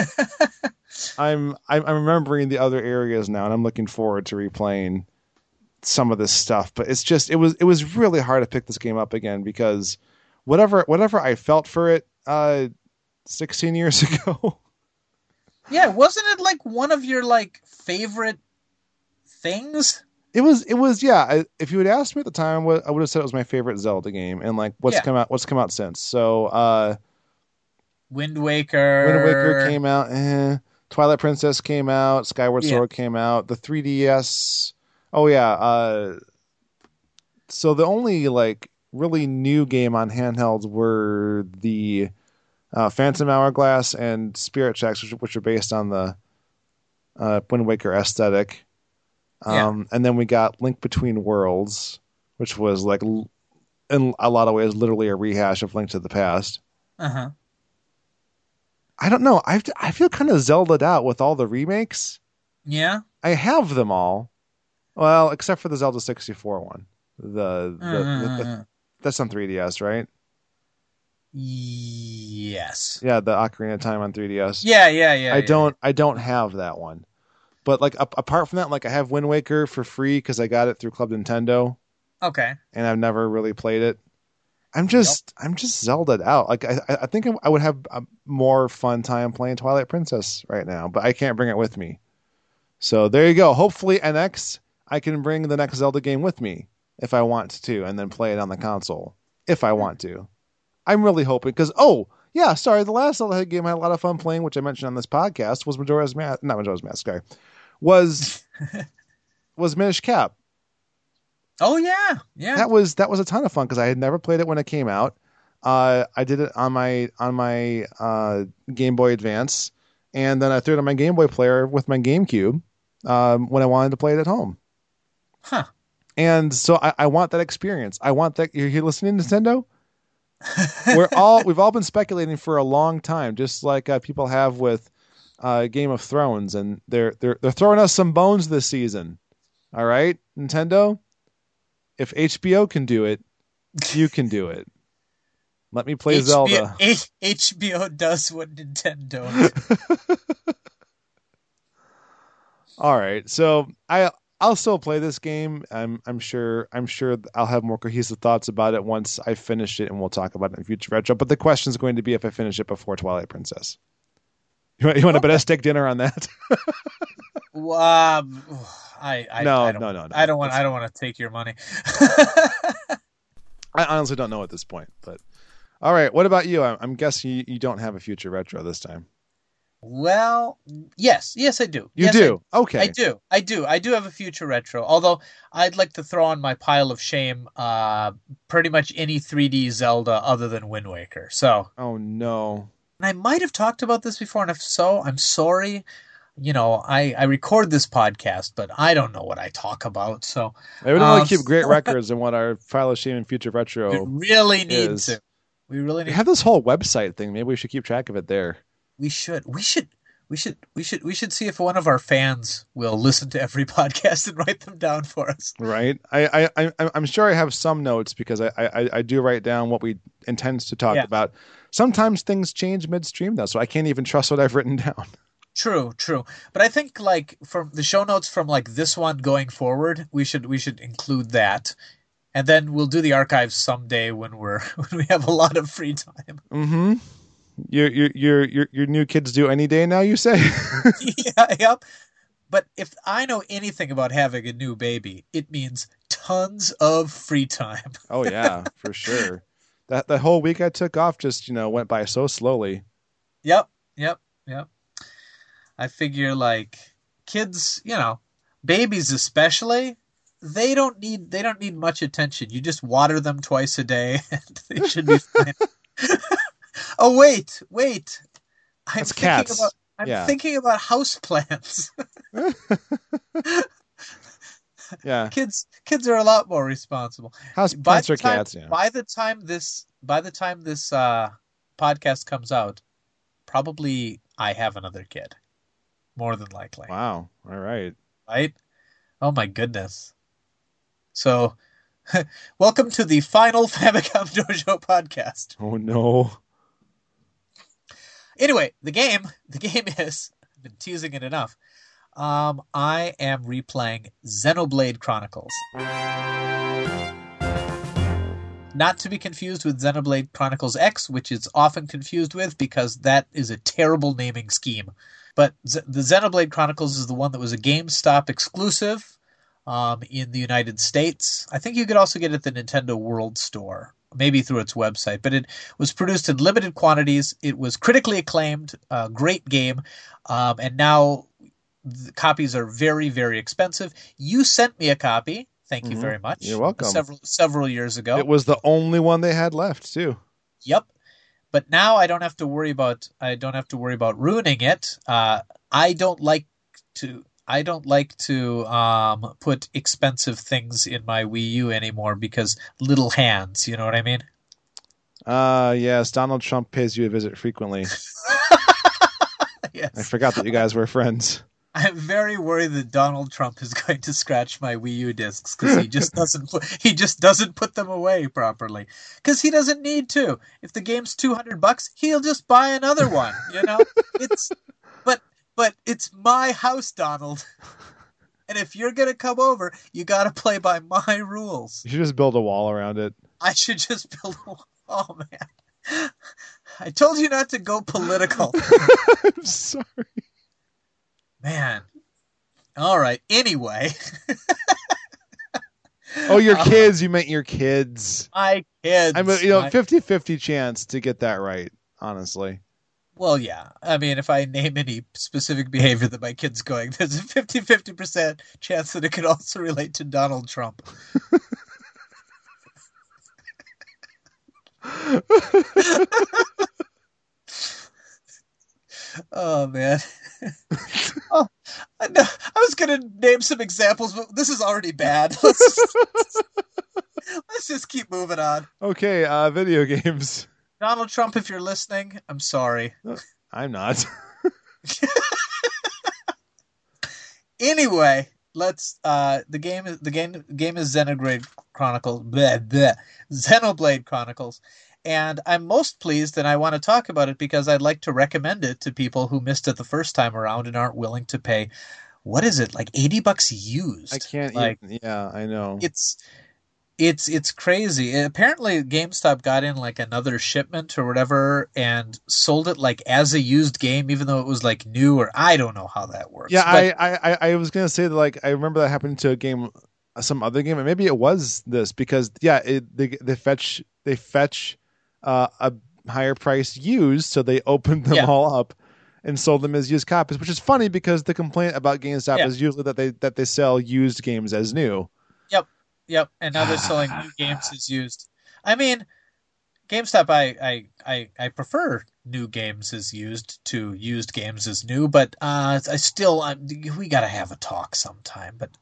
Speaker 9: I'm I'm remembering the other areas now, and I'm looking forward to replaying some of this stuff. But it's just it was it was really hard to pick this game up again because whatever whatever I felt for it uh sixteen years ago.
Speaker 3: Yeah, wasn't it like one of your like favorite things?
Speaker 9: It was it was yeah. I, if you had asked me at the time, I would have said it was my favorite Zelda game, and like what's
Speaker 3: yeah.
Speaker 9: come out what's come out since. So uh
Speaker 3: Wind Waker
Speaker 9: Wind Waker came out, eh. Twilight Princess came out, Skyward
Speaker 3: yeah.
Speaker 9: Sword came out, the three D S. Oh yeah. Uh, so the only like really new game on handhelds were the uh, Phantom Hourglass and Spirit Tracks, which, which are based on the uh, Wind Waker aesthetic. Um,
Speaker 3: Yeah.
Speaker 9: And then we got Link Between Worlds, which was like, l- in a lot of ways, literally a rehash of Link to the Past.
Speaker 3: Uh-huh.
Speaker 9: I don't know. I I feel kind of Zelda'd out with all the remakes.
Speaker 3: Yeah.
Speaker 9: I have them all. Well, except for the Zelda sixty-four one. The, the, the, the
Speaker 3: Uh,
Speaker 9: that's on three D S, right?
Speaker 3: yes.
Speaker 9: Yeah, the Ocarina of Time on three D S.
Speaker 3: Yeah, yeah, yeah.
Speaker 9: I
Speaker 3: yeah.
Speaker 9: don't I don't have that one. But like a- apart from that, like I have Wind Waker for free because I got it through Club Nintendo,
Speaker 3: Okay.
Speaker 9: and I've never really played it. I'm just I'm just Zelda'd out. Like I I think I would have a more fun time playing Twilight Princess right now, but I can't bring it with me. So there you go. Hopefully N X, I can bring the next Zelda game with me if I want to, and then play it on the console if I want to. I'm really hoping because oh yeah, sorry, the last Zelda game I had a lot of fun playing, which I mentioned on this podcast, was Majora's Mask. Not Majora's Mask, sorry, was was Minish Cap.
Speaker 3: Oh yeah, yeah.
Speaker 9: That was that was a ton of fun because I had never played it when it came out. Uh, I did it on my on my uh, Game Boy Advance, and then I threw it on my Game Boy player with my GameCube um, when I wanted to play it at home.
Speaker 3: Huh.
Speaker 9: And so I, I want that experience. I want that. You're, you're listening, Nintendo. We're all we've all been speculating for a long time, just like uh, people have with uh, Game of Thrones, and they're they're they're throwing us some bones this season. All right, Nintendo. If H B O can do it, you can do it. Let me play
Speaker 3: H B O,
Speaker 9: Zelda.
Speaker 3: H- HBO does what Nintendo.
Speaker 9: All right, so I I'll still play this game. I'm I'm sure I'm sure I'll have more cohesive thoughts about it once I finish it, and we'll talk about it in future retro. But the question is going to be if I finish it before Twilight Princess. You want, you want to bet a steak dinner on that?
Speaker 3: um, I, I
Speaker 9: No,
Speaker 3: I don't,
Speaker 9: no, no, no.
Speaker 3: I don't want.
Speaker 9: That's-
Speaker 3: I don't want to take your money.
Speaker 9: I honestly don't know at this point. But all right, what about you? I'm, I'm guessing you, you don't have a future retro this time.
Speaker 3: Well, yes, yes, I do.
Speaker 9: You
Speaker 3: Yes,
Speaker 9: do?
Speaker 3: I,
Speaker 9: Okay.
Speaker 3: I do. I do. I do have a future retro. Although I'd like to throw on my pile of shame, uh, pretty much any three D Zelda other than Wind Waker. So,
Speaker 9: Oh no.
Speaker 3: and I might have talked about this before, and if so, I'm sorry. You know, I, I record this podcast, but I don't know what I talk about. So
Speaker 9: We don't really
Speaker 3: Um,
Speaker 9: keep great records on what our file of shame and future
Speaker 3: we
Speaker 9: retro
Speaker 3: really need
Speaker 9: is.
Speaker 3: to. We really
Speaker 9: We
Speaker 3: need.
Speaker 9: have this whole website thing. Maybe we should keep track of it there.
Speaker 3: We should. We should. We should. We should. We should see if one of our fans will listen to every podcast and write them down for us.
Speaker 9: Right. I, I, I, I'm sure I have some notes because I, I, I do write down what we intend to talk
Speaker 3: Yeah.
Speaker 9: about. Sometimes things change midstream though, so I can't even trust what I've written down.
Speaker 3: True, true. But I think like from the show notes from like this one going forward, we should we should include that, and then we'll do the archives someday when we're when we have a lot of free time.
Speaker 9: Mm-hmm. Your, your, your, your, your new kids do any day now, you say?
Speaker 3: yeah, yep. But if I know anything about having a new baby, it means tons of free time.
Speaker 9: Oh yeah, for sure. That that whole week I took off just, you know, went by so slowly.
Speaker 3: Yep, yep, yep. I figure like kids, you know, babies especially, they don't need they don't need much attention. You just water them twice a day and they should be fine. Oh wait, wait. I'm
Speaker 9: That's
Speaker 3: thinking
Speaker 9: cats.
Speaker 3: about I'm
Speaker 9: Yeah.
Speaker 3: thinking about houseplants.
Speaker 9: Yeah.
Speaker 3: kids kids are a lot more responsible.
Speaker 9: House
Speaker 3: By
Speaker 9: plants
Speaker 3: the
Speaker 9: are
Speaker 3: time,
Speaker 9: cats, yeah.
Speaker 3: by the time this by the time this uh, podcast comes out, probably I have another kid. More than likely.
Speaker 9: Wow. All right.
Speaker 3: Right? Oh my goodness. So welcome to the final Famicom Dojo podcast.
Speaker 9: Oh no.
Speaker 3: Anyway, the game the game is I've been teasing it enough. Um, I am replaying Xenoblade Chronicles. Not to be confused with Xenoblade Chronicles X, which is often confused with because that is a terrible naming scheme. But Z- the Xenoblade Chronicles is the one that was a GameStop exclusive um, in the United States. I think you could also get it at the Nintendo World Store, maybe through its website. But it was produced in limited quantities. It was critically acclaimed, uh, great game, um, and now the copies are very, very expensive. You sent me a copy. Thank you
Speaker 9: Mhm.
Speaker 3: very much.
Speaker 9: You're welcome.
Speaker 3: Several several years ago.
Speaker 9: It was the only one they had left too.
Speaker 3: Yep. But now I don't have to worry about I don't have to worry about ruining it. Uh, I don't like to I don't like to um, put expensive things in my Wii U anymore because little hands, you know what I mean?
Speaker 9: Uh, yes, Donald Trump pays you a visit frequently.
Speaker 3: Yes.
Speaker 9: I forgot that you guys were friends.
Speaker 3: I'm very worried that Donald Trump is going to scratch my Wii U discs because he just doesn't put, he just doesn't put them away properly because he doesn't need to. If the game's two hundred bucks, he'll just buy another one. You know, it's but but it's my house, Donald. And if you're gonna come over, you got to play by my rules.
Speaker 9: You should just build a wall around it.
Speaker 3: I should just build a wall. Oh man, I told you not to go political.
Speaker 9: I'm sorry.
Speaker 3: Man. All right. Anyway.
Speaker 9: Oh, your
Speaker 3: Uh,
Speaker 9: kids. You meant your kids.
Speaker 3: My kids.
Speaker 9: I mean, you know,
Speaker 3: My-
Speaker 9: fifty-fifty chance to get that right, honestly.
Speaker 3: Well, yeah. I mean, if I name any specific behavior that my kid's going, there's a fifty-fifty percent chance that it could also relate to Donald Trump. Oh, man. Oh, I, know, I was going to name some examples, but this is already bad. Let's just, let's just keep moving on.
Speaker 9: Okay, uh, video games.
Speaker 3: Donald Trump, if you're listening, I'm sorry.
Speaker 9: I'm not.
Speaker 3: Anyway, let's. Uh, the game is the game. The game is Xenoblade Chronicles. Bleh, bleh, Xenoblade Chronicles, and I'm most pleased, and I want to talk about it because I'd like to recommend it to people who missed it the first time around and aren't willing to pay. What is it, like eighty bucks used?
Speaker 9: I can't.
Speaker 3: Like,
Speaker 9: even, yeah, I know.
Speaker 3: it's. It's it's crazy. Apparently, GameStop got in like another shipment or whatever and sold it like as a used game, even though it was like new. Or I don't know how that works.
Speaker 9: Yeah,
Speaker 3: but,
Speaker 9: I, I, I was gonna say that, like, I remember that happened to a game, some other game, and maybe it was this because yeah, it, they they fetch they fetch uh, a higher price used, so they opened them
Speaker 3: Yeah.
Speaker 9: all up and sold them as used copies, which is funny because the complaint about GameStop
Speaker 3: Yeah.
Speaker 9: is usually that they that they sell used games as new.
Speaker 3: Yep, yep. And now they're selling new games as used. I mean, GameStop, I, I, I, I prefer new games as used to used games as new, but uh, I still, I, we got to have a talk sometime. But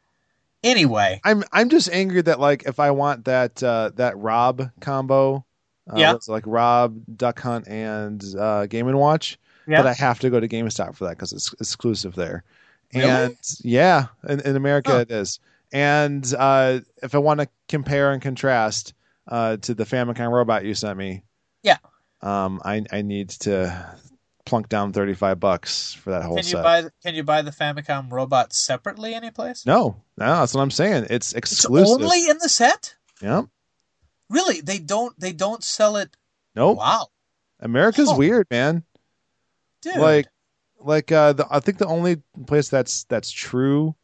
Speaker 3: anyway,
Speaker 9: I'm I'm just angry that, like, if I want that uh, that Rob combo, uh,
Speaker 3: Yeah.
Speaker 9: what's it, like Rob, Duck Hunt, and uh, Game and Watch,
Speaker 3: Yeah.
Speaker 9: that I have to go to GameStop for that because it's exclusive there.
Speaker 3: Really?
Speaker 9: And yeah, in, in America
Speaker 3: Huh.
Speaker 9: it is. And uh, if I want to compare and contrast uh, to the Famicom robot you sent me,
Speaker 3: Yeah.
Speaker 9: um, I I need to plunk down thirty-five bucks for that whole
Speaker 3: can you
Speaker 9: set.
Speaker 3: buy can you buy the Famicom robot separately anyplace?
Speaker 9: No, no, that's what I'm saying. It's
Speaker 3: It's
Speaker 9: exclusive.
Speaker 3: only in the set?
Speaker 9: Yeah.
Speaker 3: Really? They don't they don't sell it.
Speaker 9: Nope.
Speaker 3: Wow,
Speaker 9: America's
Speaker 3: Oh.
Speaker 9: weird, man.
Speaker 3: dude.
Speaker 9: Like, like uh, the, I think the only place that's that's true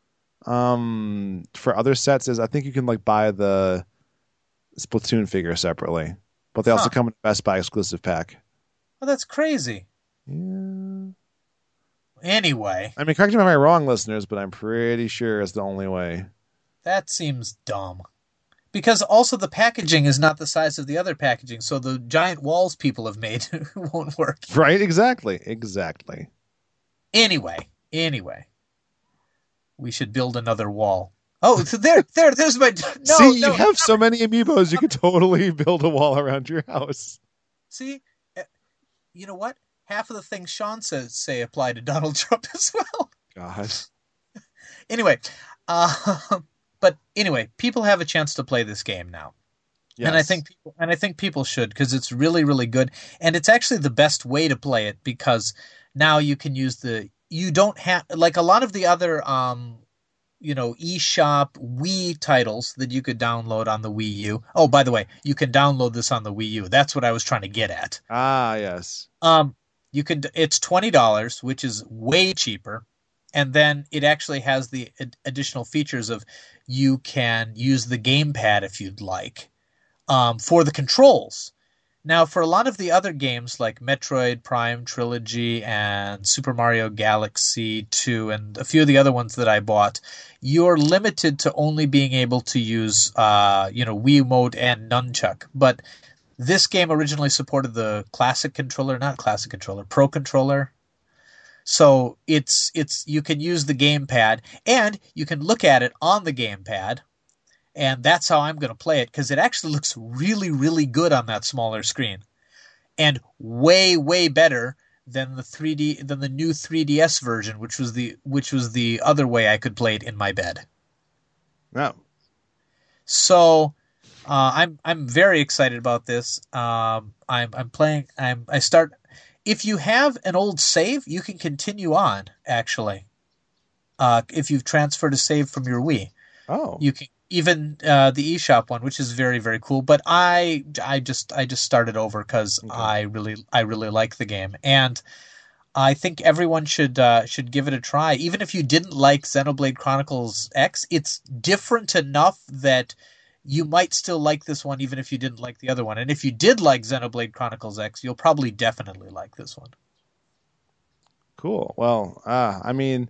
Speaker 9: um, for other sets is I think you can like buy the Splatoon figure separately, but they also
Speaker 3: Huh.
Speaker 9: come in a Best Buy exclusive pack.
Speaker 3: Oh, that's crazy.
Speaker 9: Yeah.
Speaker 3: Anyway,
Speaker 9: I mean, correct me if I'm wrong, listeners, but I'm pretty sure it's the only way.
Speaker 3: that seems dumb. Because also the packaging is not the size of the other packaging, so the giant walls people have made won't work.
Speaker 9: Right? Exactly. Exactly.
Speaker 3: Anyway, anyway, we should build another wall. Oh, so there, there, there's my. No,
Speaker 9: See,
Speaker 3: no,
Speaker 9: you have so many amiibos, you could totally build a wall around your house.
Speaker 3: See, uh, you know what? Half of the things Sean says say apply to Donald Trump as well.
Speaker 9: God.
Speaker 3: Anyway, uh, but anyway, people have a chance to play this game now.
Speaker 9: Yes.
Speaker 3: And I think people, and I think people should because it's really really good and it's actually the best way to play it because now you can use the you don't have like a lot of the other um you know eShop Wii titles that you could download on the Wii U. Oh, by the way, you can download this on the Wii U. That's what I was trying to get at.
Speaker 9: Ah, yes.
Speaker 3: Um you could it's twenty dollars, which is way cheaper. And then it actually has the ad- additional features of you can use the gamepad if you'd like. Um, for the controls. Now, for a lot of the other games like Metroid Prime Trilogy and Super Mario Galaxy two and a few of the other ones that I bought, you're limited to only being able to use, uh, you know, Wiimote and Nunchuck. But this game originally supported the classic controller, not classic controller, Pro controller. So it's it's you can use the gamepad, and you can look at it on the gamepad, and that's how I'm going to play it, because it actually looks really, really good on that smaller screen, and way, way better than the three D than the new three D S version, which was the which was the other way I could play it in my bed.
Speaker 9: No.
Speaker 3: So uh, I'm I'm very excited about this. Um, I'm I'm playing. I'm I start. If you have an old save, you can continue on. Actually, uh, if you've transferred a save from your Wii,
Speaker 9: oh,
Speaker 3: you can even uh, the eShop one, which is very, very cool. But I I just I just started over because okay. I really I really like the game, and I think everyone should uh, should give it a try. Even if you didn't like Xenoblade Chronicles X, it's different enough that you might still like this one, even if you didn't like the other one. And if you did like Xenoblade Chronicles X, you'll probably definitely like this one.
Speaker 9: Cool. Well, uh, I mean,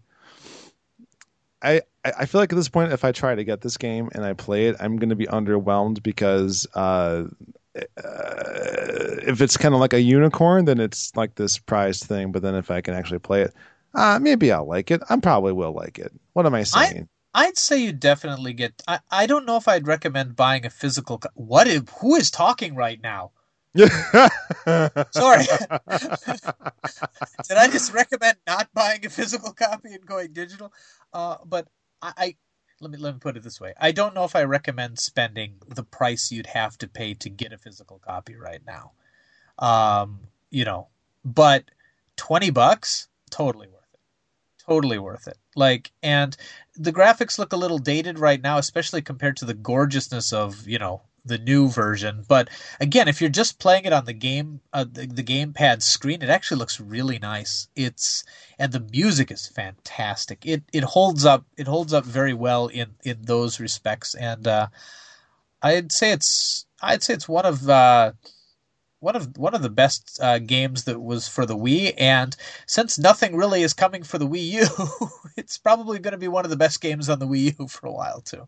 Speaker 9: I I feel like at this point, if I try to get this game and I play it, I'm going to be underwhelmed because uh, uh, if it's kind of like a unicorn, then it's like this prized thing. But then if I can actually play it, uh, maybe I'll like it. I probably will like it. What am I saying?
Speaker 3: I- I'd say you definitely get... I, I don't know if I'd recommend buying a physical... Co- what is... Who is talking right now? Sorry. Did I just recommend not buying a physical copy and going digital? Uh, but I, I... Let me, let me put it this way. I don't know if I recommend spending the price you'd have to pay to get a physical copy right now. Um, you know, but twenty bucks? Totally worth it. Totally worth it. Like, and the graphics look a little dated right now, especially compared to the gorgeousness of, you know, the new version. But again, if you're just playing it on the game, uh, the, the gamepad screen, it actually looks really nice. It's, and the music is fantastic. It, it holds up, it holds up very well in, in those respects. And, uh, I'd say it's, I'd say it's one of, uh, One of one of the best uh, games that was for the Wii, and since nothing really is coming for the Wii U, it's probably going to be one of the best games on the Wii U for a while too.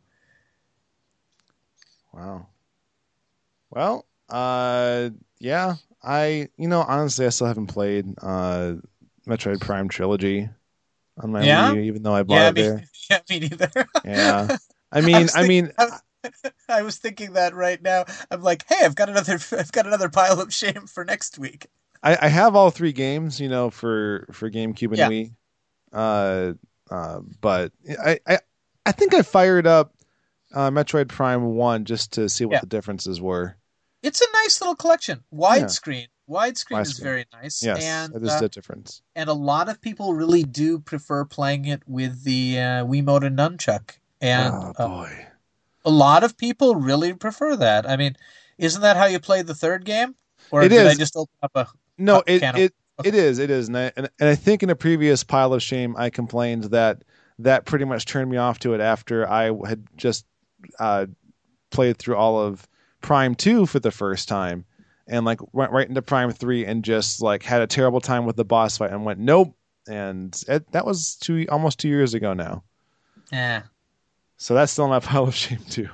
Speaker 9: Wow. Well, uh, yeah, I you know honestly I still haven't played uh, Metroid Prime Trilogy on my
Speaker 3: yeah?
Speaker 9: Wii, even though I bought
Speaker 3: yeah,
Speaker 9: it
Speaker 3: me,
Speaker 9: there.
Speaker 3: Yeah, me neither.
Speaker 9: Yeah, I mean, I,
Speaker 3: I,
Speaker 9: mean.
Speaker 3: I, I was thinking that right now. I'm like, hey, I've got another, I've got another pile of shame for next week.
Speaker 9: I, I have all three games, you know, for, for GameCube and
Speaker 3: yeah.
Speaker 9: Wii. Uh, uh, but I, I, I think I fired up uh, Metroid Prime One just to see what
Speaker 3: yeah.
Speaker 9: the differences were.
Speaker 3: It's a nice little collection. Widescreen, yeah. widescreen
Speaker 9: Widescreen
Speaker 3: is very nice.
Speaker 9: Yes,
Speaker 3: and,
Speaker 9: it is
Speaker 3: uh,
Speaker 9: the difference.
Speaker 3: And a lot of people really do prefer playing it with the uh, Wiimote and Nunchuck. And
Speaker 9: oh boy.
Speaker 3: Uh, A lot of people really prefer that. I mean, isn't that how you play the third game? Or
Speaker 9: it
Speaker 3: did
Speaker 9: is.
Speaker 3: I just open up a
Speaker 9: no?
Speaker 3: a
Speaker 9: It
Speaker 3: can
Speaker 9: it,
Speaker 3: of...
Speaker 9: it is. It is. And I, and, and I think in a previous pile of shame, I complained that that pretty much turned me off to it after I had just uh, played through all of Prime Two for the first time, and like went right into Prime Three and just like had a terrible time with the boss fight and went nope. And it, that was two almost two years ago now.
Speaker 3: Yeah.
Speaker 9: So that's still in my pile of shame too.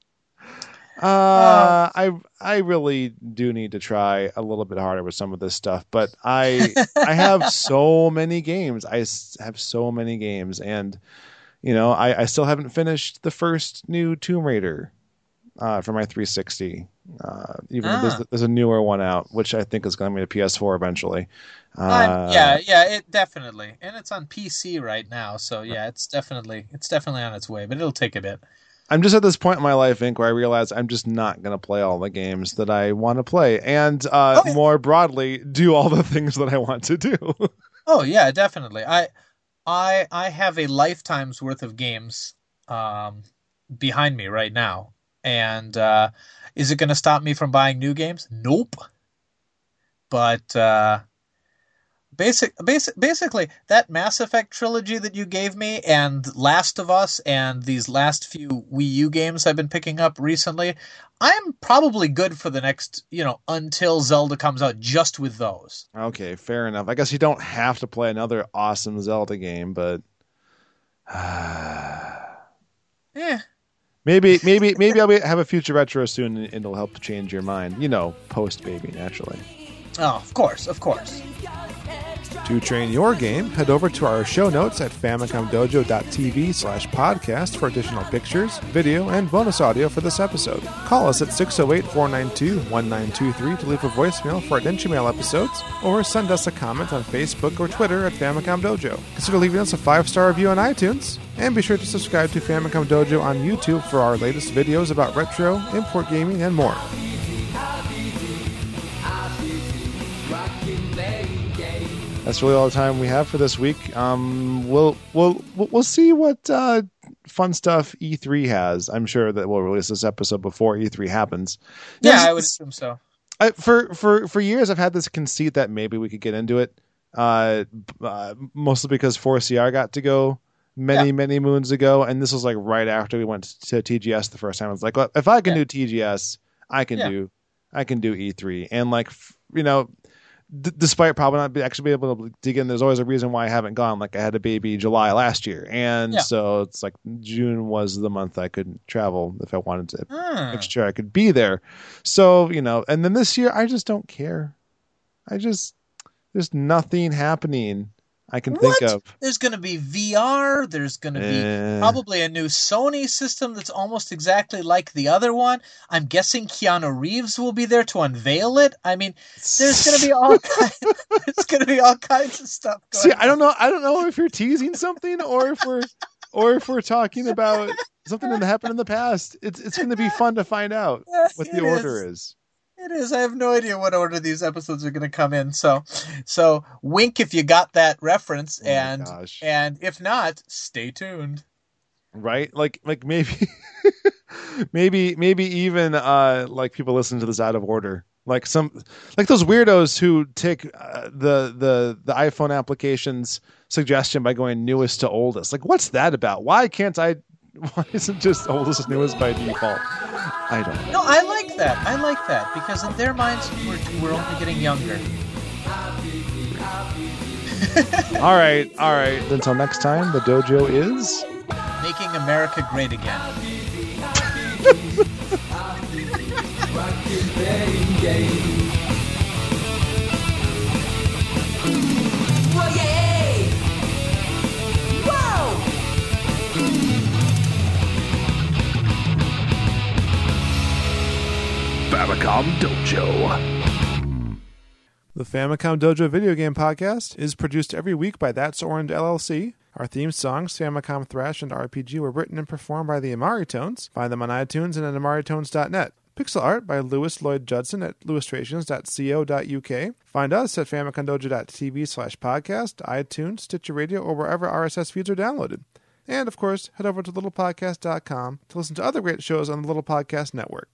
Speaker 9: Uh, I I really do need to try a little bit harder with some of this stuff, but I I have so many games. I have so many games, and you know I, I still haven't finished the first new Tomb Raider uh, for my three sixty. Uh, even
Speaker 3: ah.
Speaker 9: though there's, there's a newer one out, which I think is going to be a P S four eventually. Uh,
Speaker 3: um, yeah, yeah, it definitely, and it's on P C right now, so yeah, it's definitely it's definitely on its way, but it'll take a bit.
Speaker 9: I'm just at this point in my life, Inc, where I realize I'm just not going to play all the games that I want to play, and uh, oh, yeah. more broadly, do all the things that I want to do.
Speaker 3: Oh yeah, definitely. I, I, I have a lifetime's worth of games um, behind me right now, and uh, is it going to stop me from buying new games? Nope. But uh, basic, basic, basically, that Mass Effect trilogy that you gave me, and Last of Us, and these last few Wii U games I've been picking up recently, I'm probably good for the next, you know, until Zelda comes out, just with those.
Speaker 9: Okay, fair enough. I guess you don't have to play another awesome Zelda game, but
Speaker 3: yeah.
Speaker 9: Maybe, maybe, maybe I'll be, have a future retro soon, and it'll help change your mind. You know, post baby, naturally.
Speaker 3: Oh, of course, of course.
Speaker 2: To train your game, head over to our show notes at famicomdojo.tv slash podcast for additional pictures, video, and bonus audio for this episode. Call us at six oh eight, four nine two, one nine two three to leave a voicemail for Adventure episodes, or send us a comment on Facebook or Twitter at Famicom Dojo. Consider leaving us a five-star review on iTunes, and be sure to subscribe to Famicom Dojo on YouTube for our latest videos about retro, import gaming, and more.
Speaker 9: That's really all the time we have for this week. Um, we'll we'll we'll see what uh, fun stuff E three has. I'm sure that we'll release this episode before E three happens.
Speaker 3: Yeah,
Speaker 9: There's,
Speaker 3: I would assume so.
Speaker 9: I, for for for years, I've had this conceit that maybe we could get into it. Uh, uh, mostly because four C R got to go many yeah. many moons ago, and this was like right after we went to T G S the first time. I was like, well, if I can yeah. do T G S, I can yeah. do I can do E three, and like you know. D- despite probably not be actually be able to dig in, there's always a reason why I haven't gone. Like I had a baby July last year, and yeah. so it's like June was the month I couldn't travel if I wanted to
Speaker 3: mm.
Speaker 9: make sure I could be there. So you know, and then this year I just don't care. I just there's nothing happening I can
Speaker 3: what?
Speaker 9: think of.
Speaker 3: There's going to be V R. There's going to
Speaker 9: eh.
Speaker 3: be probably a new Sony system that's almost exactly like the other one. I'm guessing Keanu Reeves will be there to unveil it. I mean, there's going to be all kinds. There's going to be all kinds of stuff going
Speaker 9: See,
Speaker 3: on.
Speaker 9: I don't know. I don't know if you're teasing something or if we're or if we're talking about something that happened in the past. It's it's going to be fun to find out what the
Speaker 3: it
Speaker 9: order
Speaker 3: is.
Speaker 9: is.
Speaker 3: It is. I have no idea what order these episodes are going to come in. So, so wink if you got that reference,
Speaker 9: oh
Speaker 3: and
Speaker 9: gosh.
Speaker 3: and if not, stay tuned.
Speaker 9: Right? Like like maybe maybe maybe even uh, like people listen to this out of order. Like some like those weirdos who take uh, the the the iPhone application's suggestion by going newest to oldest. Like what's that about? Why can't I? Why isn't just oldest and newest by default? I don't know.
Speaker 3: No, I like that. I like that because in their minds, we're, we're only getting younger.
Speaker 9: all right, all right. Until next time, the dojo is
Speaker 3: making America great again.
Speaker 4: Whoa, yeah! Whoa!
Speaker 6: Famicom Dojo.
Speaker 2: The Famicom Dojo video game podcast is produced every week by That's Orange L L C. Our theme songs, Famicom Thrash and R P G, were written and performed by the Amari Tones. Find them on iTunes and at amari tones dot net. Pixel art by Lewis Lloyd Judson at illustrations dot co dot uk. Find us at famicomdojo.tv slash podcast, iTunes, Stitcher Radio, or wherever R S S feeds are downloaded. And, of course, head over to little podcast dot com to listen to other great shows on the Little Podcast Network.